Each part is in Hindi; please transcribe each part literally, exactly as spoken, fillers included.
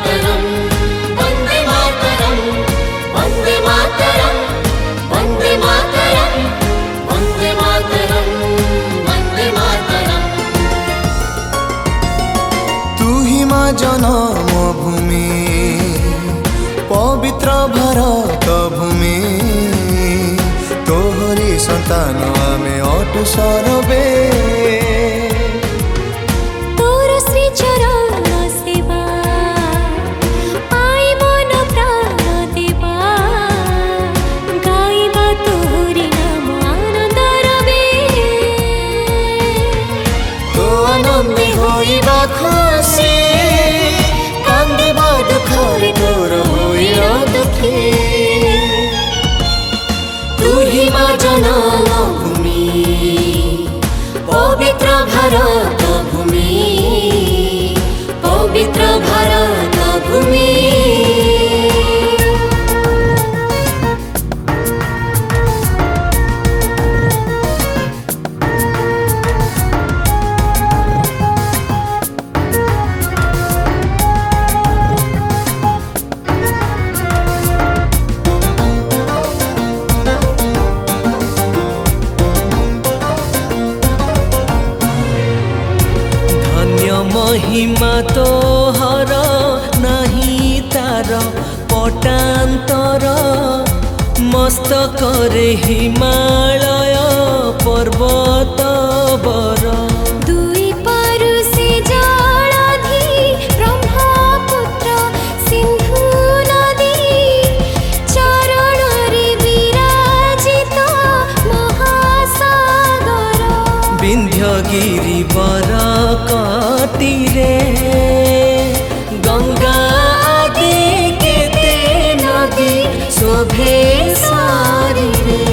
मातरम वंदे मातरम वंदे मातरम वंदे मातरम वंदे मातरम वंदे मातरम। तू ही माँ जन्मभूमि पवित्र भारत भूमि तोहरी संतान आमे अटु सरबे तोर श्री चरण सेवा पाई मन प्राण देवा गाइबा तोहरी नाम आनंद रबे तो आनंदी होइबा खुशी कांदिबा दुखरे तोर होइरा दुखी। तू ही माँ जन्मभूमि पवित्र भारत भूमि पवित्र भारत भूमि। महिमा तोहर नहीं तार पटांतर मस्तकरे हिमालय पर्वत बर दुई पारु से जलधि ब्रह्मपुत्र सिंधु नदी चरण रे विराजित महासागर विंध्यगिरि बर कटीरे गंगा आदि केते नदी शोभे सारी रे।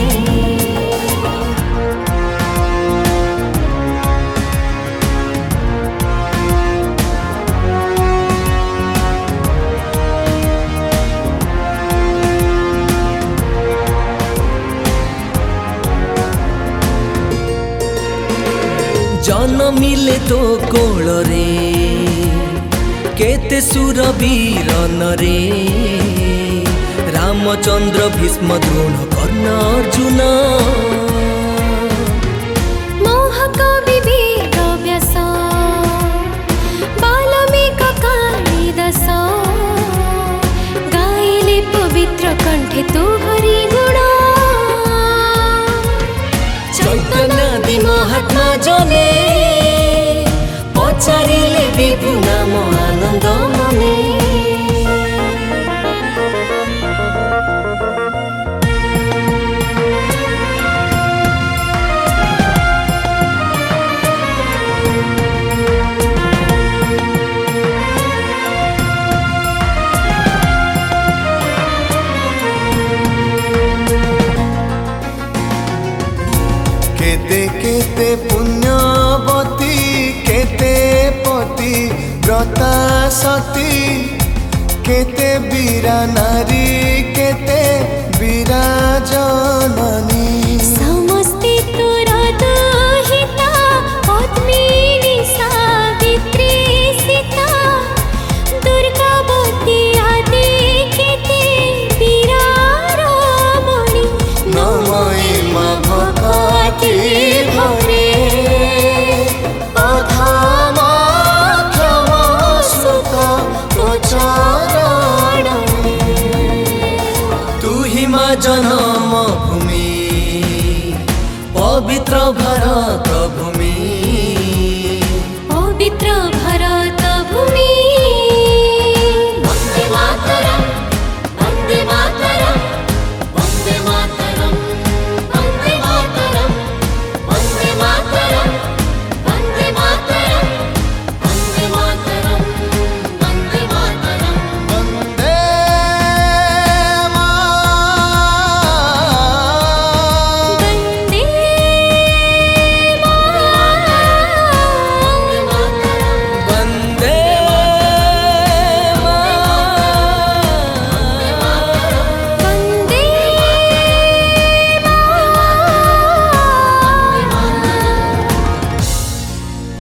जन्मिले तो कोल रे केते सुर वीर नरे रामचंद्र भीष्म द्रोण कर्ण अर्जुन महाकवि वेद व्यास वाल्मीकि कालिदास गाइले पवित्र कंठे तोहरी गुण चैतन्यादि महात्मा जने पचारिले विभु नाम आनंद मने। केते केते पुण्यवती केते पति व्रता सती केते वीरा नारी केते वीरा जननी समस्ते तोरा दुहिता पद्मी